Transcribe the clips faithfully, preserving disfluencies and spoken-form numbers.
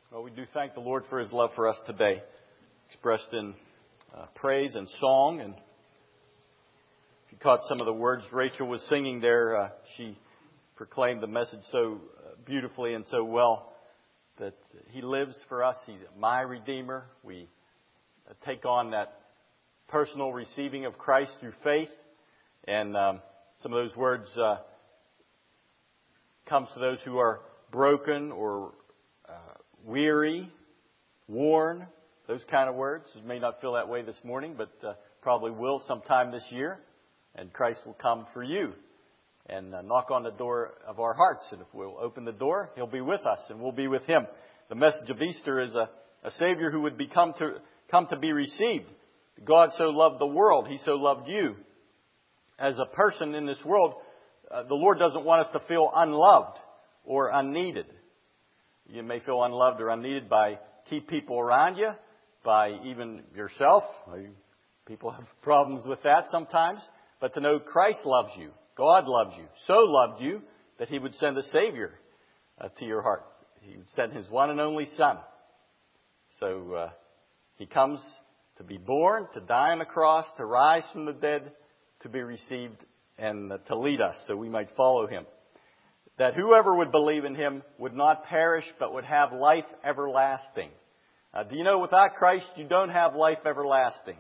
Well, we do thank the Lord for His love for us today, expressed in uh, praise and song. And if you caught some of the words Rachel was singing there, uh, she proclaimed the message so uh, beautifully and so well that He lives for us. He's my Redeemer. We uh, take on that personal receiving of Christ through faith. And um, some of those words uh, comes to those who are broken or uh, weary, worn, those kind of words. You may not feel that way this morning, but uh, probably will sometime this year. And Christ will come for you and uh, knock on the door of our hearts. And if we'll open the door, He'll be with us and we'll be with Him. The message of Easter is a, a Savior who would become to come to be received. God so loved the world. He so loved you. As a person in this world, uh, the Lord doesn't want us to feel unloved or unneeded. You may feel unloved or unneeded by key people around you, by even yourself. People have problems with that sometimes. But to know Christ loves you, God loves you, so loved you that He would send a Savior uh, to your heart. He would send His one and only Son. So uh, He comes to be born, to die on the cross, to rise from the dead, to be received, and uh, to lead us so we might follow Him. That whoever would believe in Him would not perish, but would have life everlasting. Uh, do you know without Christ, you don't have life everlasting?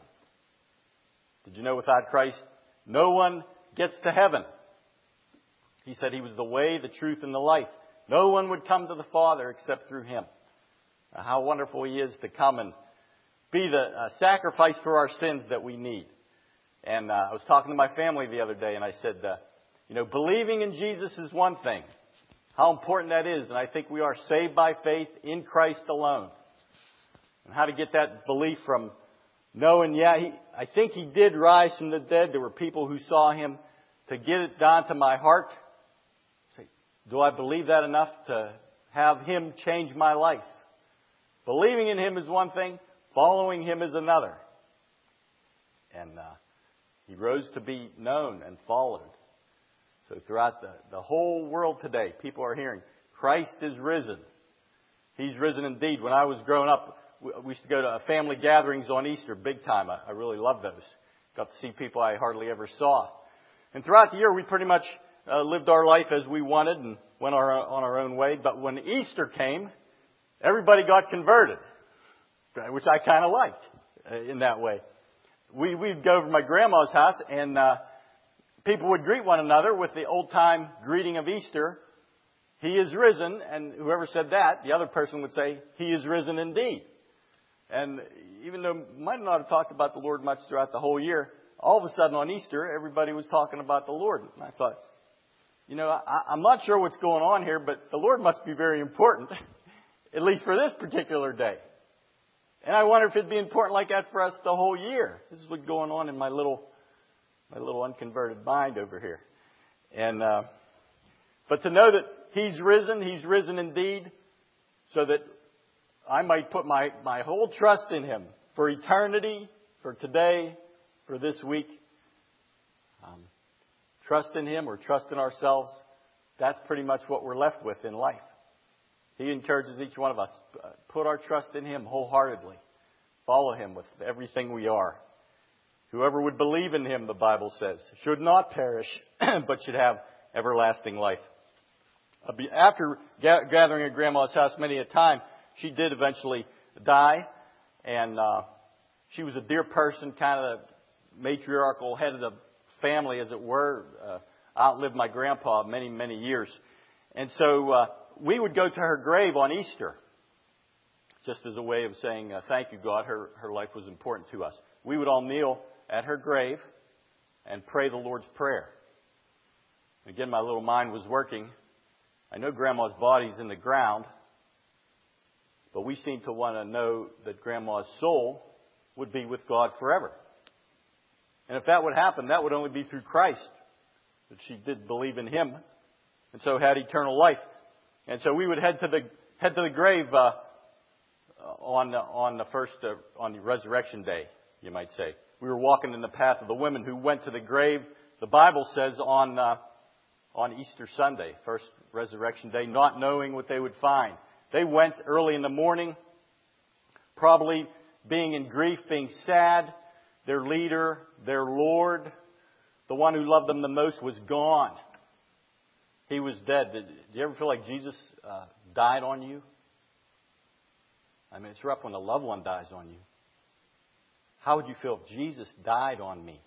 Did you know without Christ, no one gets to heaven? He said He was the way, the truth, and the life. No one would come to the Father except through Him. Uh, how wonderful He is to come and be the uh, sacrifice for our sins that we need. And uh, I was talking to my family the other day, and I said, uh, you know, believing in Jesus is one thing. How important that is. And I think we are saved by faith in Christ alone. And how to get that belief from knowing, yeah, he, I think He did rise from the dead. There were people who saw Him. To get it down to my heart. Say, do I believe that enough to have Him change my life? Believing in Him is one thing. Following Him is another. And uh, He rose to be known and followed. So throughout the, the whole world today, people are hearing, Christ is risen. He's risen indeed. When I was growing up, we used to go to family gatherings on Easter, big time. I, I really loved those. Got to see people I hardly ever saw. And throughout the year, we pretty much uh, lived our life as we wanted and went our, on our own way. But when Easter came, everybody got converted, which I kind of liked uh, in that way. We, we'd go over to my grandma's house and uh, people would greet one another with the old-time greeting of Easter. He is risen. And whoever said that, the other person would say, He is risen indeed. And even though we might not have talked about the Lord much throughout the whole year, all of a sudden on Easter, everybody was talking about the Lord. And I thought, you know, I, I'm not sure what's going on here, but the Lord must be very important, at least for this particular day. And I wonder if it'd be important like that for us the whole year. This is what's going on in my little, my little unconverted mind over here. And, uh, but to know that He's risen, He's risen indeed, so that I might put my, my whole trust in Him for eternity, for today, for this week. Um, trust in Him or trust in ourselves. That's pretty much what we're left with in life. He encourages each one of us, put our trust in Him wholeheartedly. Follow Him with everything we are. Whoever would believe in Him, the Bible says, should not perish, but should have everlasting life. After gathering at Grandma's house many a time, she did eventually die. And uh, she was a dear person, kind of the matriarchal head of the family, as it were. Uh, outlived my grandpa many, many years. And so uh, we would go to her grave on Easter, just as a way of saying, uh, thank you, God, her, her life was important to us. We would all kneel at her grave and pray the Lord's Prayer. Again, my little mind was working. I know Grandma's body's in the ground, but we seem to want to know that Grandma's soul would be with God forever. And if that would happen, that would only be through Christ, that she did believe in Him, and so had eternal life. And so we would head to the head to the grave uh, on on the first uh, on the resurrection day, you might say. We were walking in the path of the women who went to the grave. The Bible says on uh, on Easter Sunday, first resurrection day, not knowing what they would find. They went early in the morning, probably being in grief, being sad. Their leader, their Lord, the one who loved them the most, was gone. He was dead. Did, did you ever feel like Jesus uh, died on you? I mean, it's rough when a loved one dies on you. How would you feel if Jesus died on me?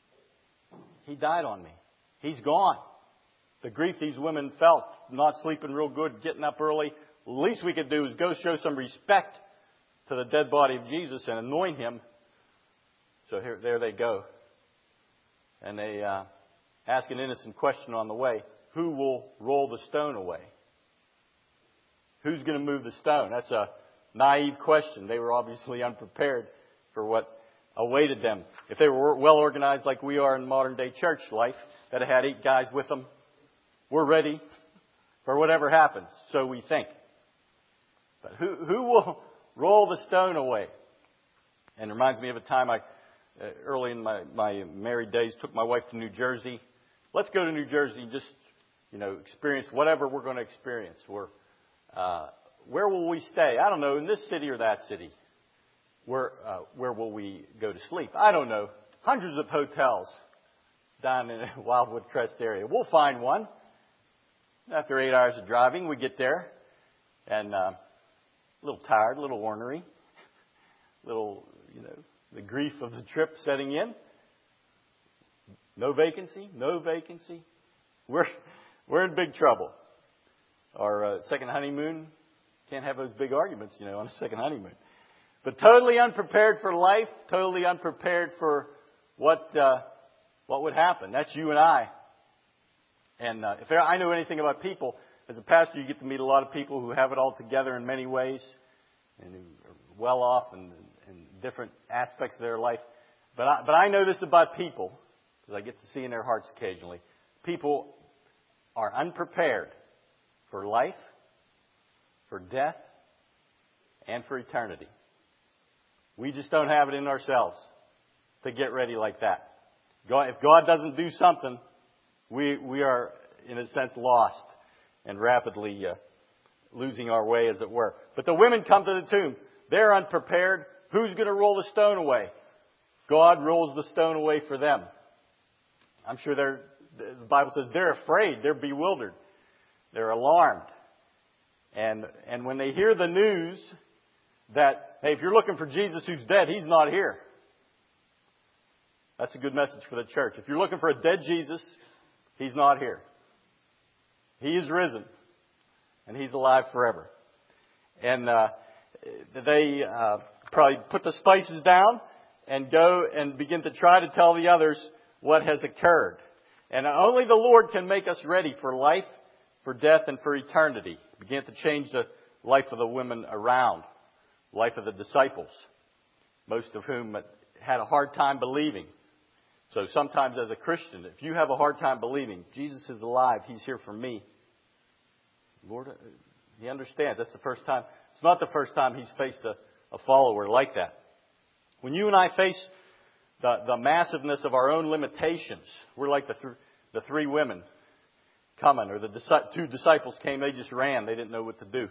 He died on me. He's gone. The grief these women felt, not sleeping real good, getting up early, the least we could do is go show some respect to the dead body of Jesus and anoint him. So here, there they go. And they uh, ask an innocent question on the way. Who will roll the stone away? Who's going to move the stone? That's a naive question. They were obviously unprepared for what awaited them. If they were well organized like we are in modern day church life, that had eight guys with them, we're ready for whatever happens, so we think. But who, who will roll the stone away? And it reminds me of a time I, uh, early in my, my married days, took my wife to New Jersey. Let's go to New Jersey and just, you know, experience whatever we're going to experience. We're, uh, where will we stay? I don't know, in this city or that city. Where, uh, where will we go to sleep? I don't know. Hundreds of hotels down in the Wildwood Crest area. We'll find one. After eight hours of driving, we get there. And uh, a little tired, a little ornery. A little, you know, the grief of the trip setting in. No vacancy, no vacancy. We're, we're in big trouble. Our uh, second honeymoon, can't have those big arguments, you know, on a second honeymoon. But totally unprepared for life, totally unprepared for what uh, what would happen. That's you and I. And uh, if I know anything about people, as a pastor, you get to meet a lot of people who have it all together in many ways and who are well off in, in different aspects of their life. But I, but I know this about people, because I get to see in their hearts occasionally. People are unprepared for life, for death, and for eternity. We just don't have it in ourselves to get ready like that. God, if God doesn't do something, we we are, in a sense, lost and rapidly uh, losing our way, as it were. But the women come to the tomb. They're unprepared. Who's going to roll the stone away? God rolls the stone away for them. I'm sure they're, the Bible says they're afraid. They're bewildered. They're alarmed. And and when they hear the news that, hey, if you're looking for Jesus who's dead, He's not here. That's a good message for the church. If you're looking for a dead Jesus, He's not here. He is risen. And He's alive forever. And uh, they uh, probably put the spices down and go and begin to try to tell the others what has occurred. And only the Lord can make us ready for life, for death, and for eternity. Begin to change the life of the women around. Life of the disciples, most of whom had a hard time believing. So sometimes as a Christian, if you have a hard time believing, Jesus is alive, He's here for me. Lord, He understands. That's the first time. It's not the first time He's faced a, a follower like that. When you and I face the, the massiveness of our own limitations, we're like the, th- the three women coming, or the dis- two disciples came, they just ran. They didn't know what to do.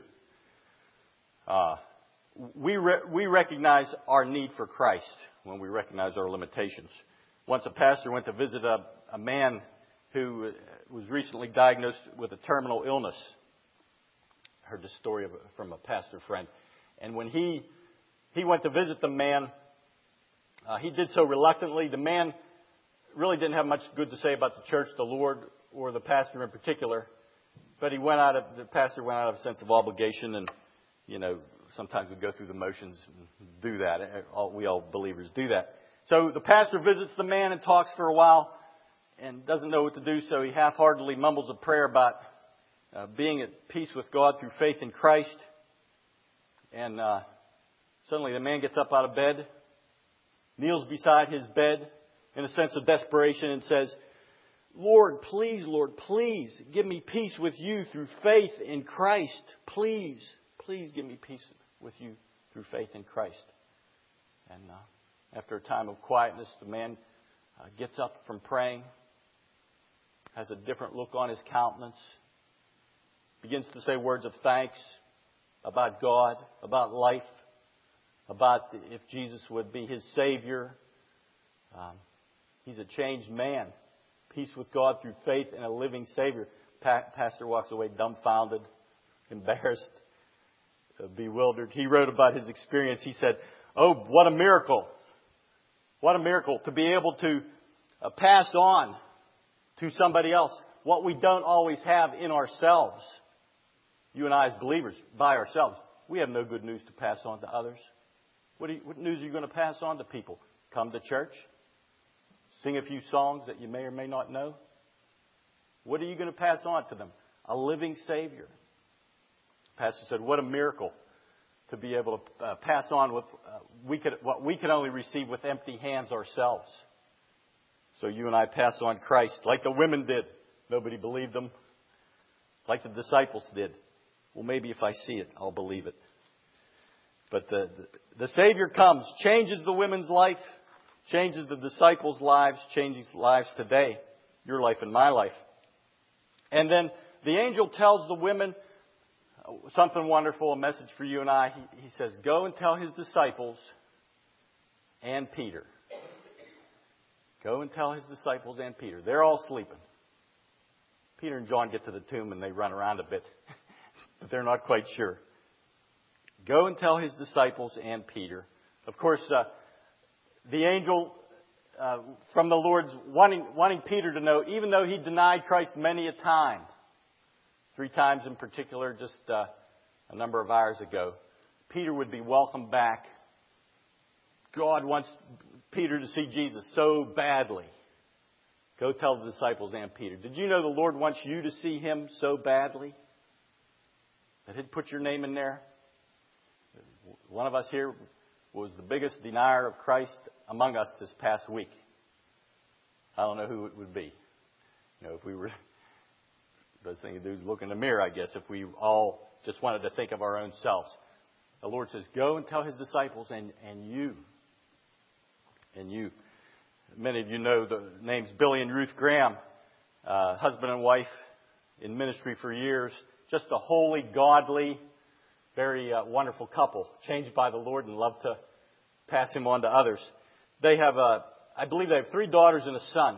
Uh, We re- we recognize our need for Christ when we recognize our limitations. Once a pastor went to visit a, a man who was recently diagnosed with a terminal illness. I heard this story of, from a pastor friend. And when he he went to visit the man, uh, he did so reluctantly. The man really didn't have much good to say about the church, the Lord, or the pastor in particular. But he went out of the pastor went out of a sense of obligation, and you know. Sometimes we go through the motions and do that. We all believers do that. So the pastor visits the man and talks for a while and doesn't know what to do. So he half-heartedly mumbles a prayer about uh, being at peace with God through faith in Christ. And uh, suddenly the man gets up out of bed, kneels beside his bed in a sense of desperation and says, Lord, please, Lord, please give me peace with you through faith in Christ. Please, please give me peace with you through faith in Christ. And uh, after a time of quietness, the man uh, gets up from praying, has a different look on his countenance, begins to say words of thanks, about God, about life, about if Jesus would be his Savior. Um, he's a changed man. Peace with God through faith in a living Savior. Pa- Pastor walks away dumbfounded, embarrassed, uh, bewildered. He wrote about his experience. He said, "Oh, what a miracle. What a miracle to be able to uh, pass on to somebody else what we don't always have in ourselves. You and I as believers, by ourselves, we have no good news to pass on to others. What, do you, what news are you going to pass on to people? Come to church? Sing a few songs that you may or may not know? What are you going to pass on to them? A living Savior." Pastor said, what a miracle to be able to uh, pass on with uh, we could, what we could only receive with empty hands ourselves. So you and I pass on Christ like the women did. Nobody believed them. Like the disciples did. Well, maybe if I see it, I'll believe it. But the, the, the Savior comes, changes the women's life, changes the disciples' lives, changes lives today, your life and my life. And then the angel tells the women something wonderful, a message for you and I. He, he says, go and tell his disciples and Peter. Go and tell his disciples and Peter. They're all sleeping. Peter and John get to the tomb and they run around a bit, but they're not quite sure. Go and tell his disciples and Peter. Of course, uh, the angel uh, from the Lord's wanting, wanting Peter to know, even though he denied Christ many a time, three times in particular, just uh, a number of hours ago, Peter would be welcomed back. God wants Peter to see Jesus so badly. Go tell the disciples and Peter. Did you know the Lord wants you to see him so badly that he'd put your name in there? One of us here was the biggest denier of Christ among us this past week. I don't know who it would be. You know, if we were, the best thing to do is look in the mirror, I guess, if we all just wanted to think of our own selves. The Lord says, go and tell his disciples and, and you. And you. Many of you know the names Billy and Ruth Graham, uh, husband and wife in ministry for years. Just a holy, godly, very uh, wonderful couple, changed by the Lord and love to pass him on to others. They have, uh, I believe they have three daughters and a son.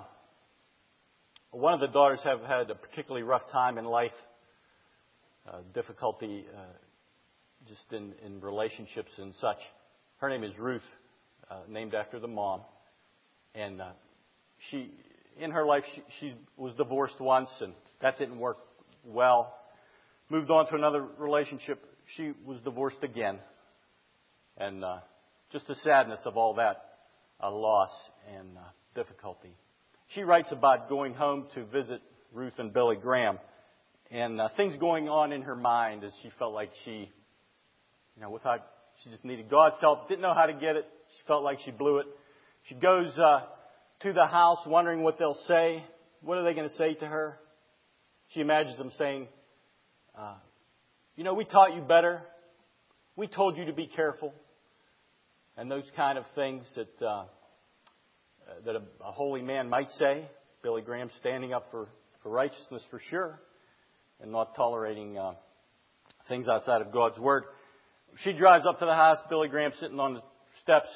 One of the daughters have had a particularly rough time in life, uh, difficulty uh, just in, in relationships and such. Her name is Ruth, uh, named after the mom. And uh, she, in her life, she, she was divorced once, and that didn't work well. Moved on to another relationship. She was divorced again. And uh, just the sadness of all that, a loss and uh, difficulty. She writes about going home to visit Ruth and Billy Graham, and uh, things going on in her mind as she felt like she, you know, without, she just needed God's help, didn't know how to get it. She felt like she blew it. She goes uh, to the house wondering what they'll say. What are they going to say to her? She imagines them saying, uh, you know, we taught you better. We told you to be careful. And those kind of things that uh, that a, a holy man might say. Billy Graham standing up for, for righteousness for sure and not tolerating uh, things outside of God's Word. She drives up to the house. Billy Graham sitting on the steps.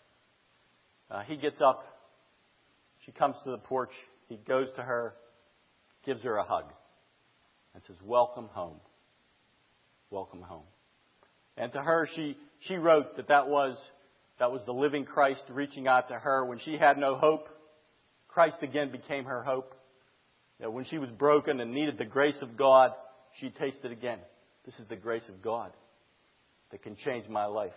Uh, he gets up. She comes to the porch. He goes to her, gives her a hug, and says, welcome home. Welcome home. And to her, she, she wrote that that was, that was the living Christ reaching out to her. When she had no hope, Christ again became her hope. You know, when she was broken and needed the grace of God, she tasted again. This is the grace of God that can change my life.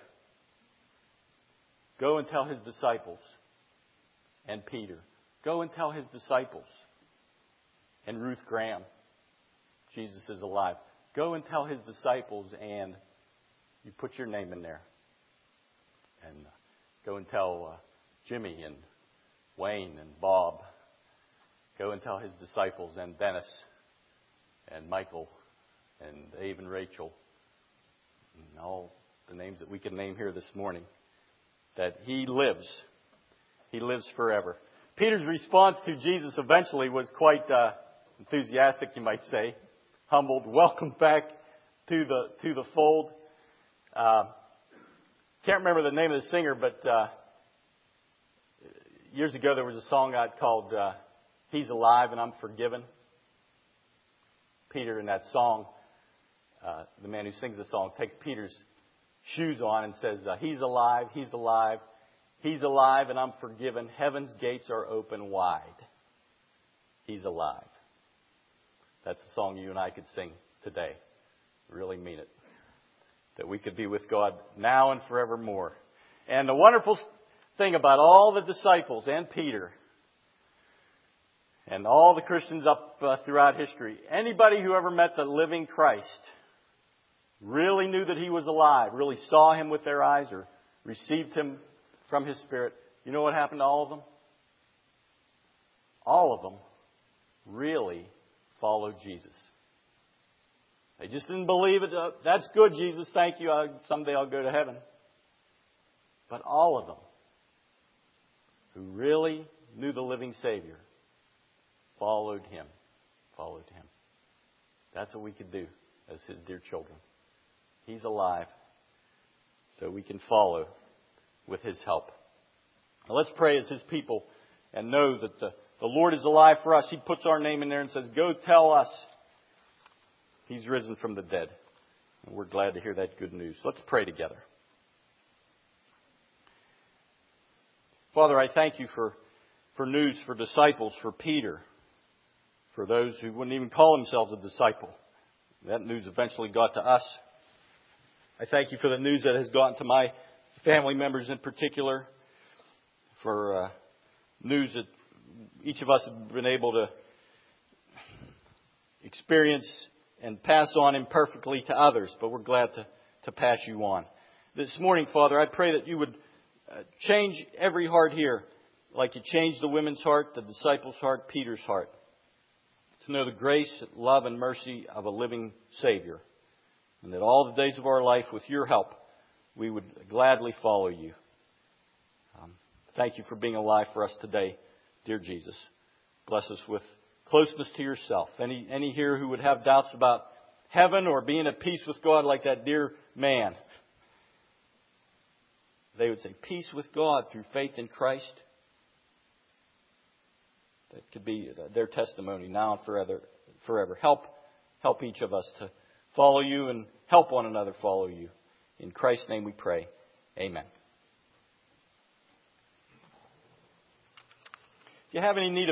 Go and tell his disciples and Peter. Go and tell his disciples and Ruth Graham. Jesus is alive. Go and tell his disciples and you put your name in there. And go and tell uh, Jimmy and Wayne and Bob. Go and tell his disciples and Dennis and Michael and Dave and Rachel and all the names that we can name here this morning. That he lives. He lives forever. Peter's response to Jesus eventually was quite uh, enthusiastic, you might say. Humbled, welcomed back to the to the fold. Uh, can't remember the name of the singer, but uh, years ago there was a song I called uh, He's Alive and I'm Forgiven. Peter in that song, uh, the man who sings the song, takes Peter's shoes on and says, uh, He's alive, He's alive, He's alive and I'm forgiven. Heaven's gates are open wide. He's alive. That's the song you and I could sing today. Really mean it. That we could be with God now and forevermore. And the wonderful thing about all the disciples and Peter and all the Christians up uh, throughout history, anybody who ever met the living Christ really knew that He was alive, really saw Him with their eyes or received Him from His Spirit. You know what happened to all of them? All of them really followed Jesus. They just didn't believe it. Uh, That's good, Jesus. Thank you. I, someday I'll go to heaven. But all of them who really knew the living Savior followed Him. Followed Him. That's what we could do as His dear children. He's alive, so we can follow with His help. Now let's pray as His people and know that the, the Lord is alive for us. He puts our name in there and says, go tell us He's risen from the dead. And we're glad to hear that good news. Let's pray together. Father, I thank You for, for news for disciples, for Peter, for those who wouldn't even call themselves a disciple. That news eventually got to us. I thank You for the news that has gotten to my family members in particular, for uh, news that each of us have been able to experience and pass on imperfectly to others, but we're glad to, to pass You on. This morning, Father, I pray that You would uh, change every heart here, like You changed the women's heart, the disciples' heart, Peter's heart, to know the grace, love, and mercy of a living Savior. And that all the days of our life, with Your help, we would gladly follow You. Um, thank You for being alive for us today, dear Jesus. Bless us with closeness to Yourself. Any, any here who would have doubts about heaven or being at peace with God like that dear man, they would say, peace with God through faith in Christ. That could be their testimony now and forever. forever. Help, help each of us to follow You and help one another follow You. In Christ's name we pray. Amen. If you have any need of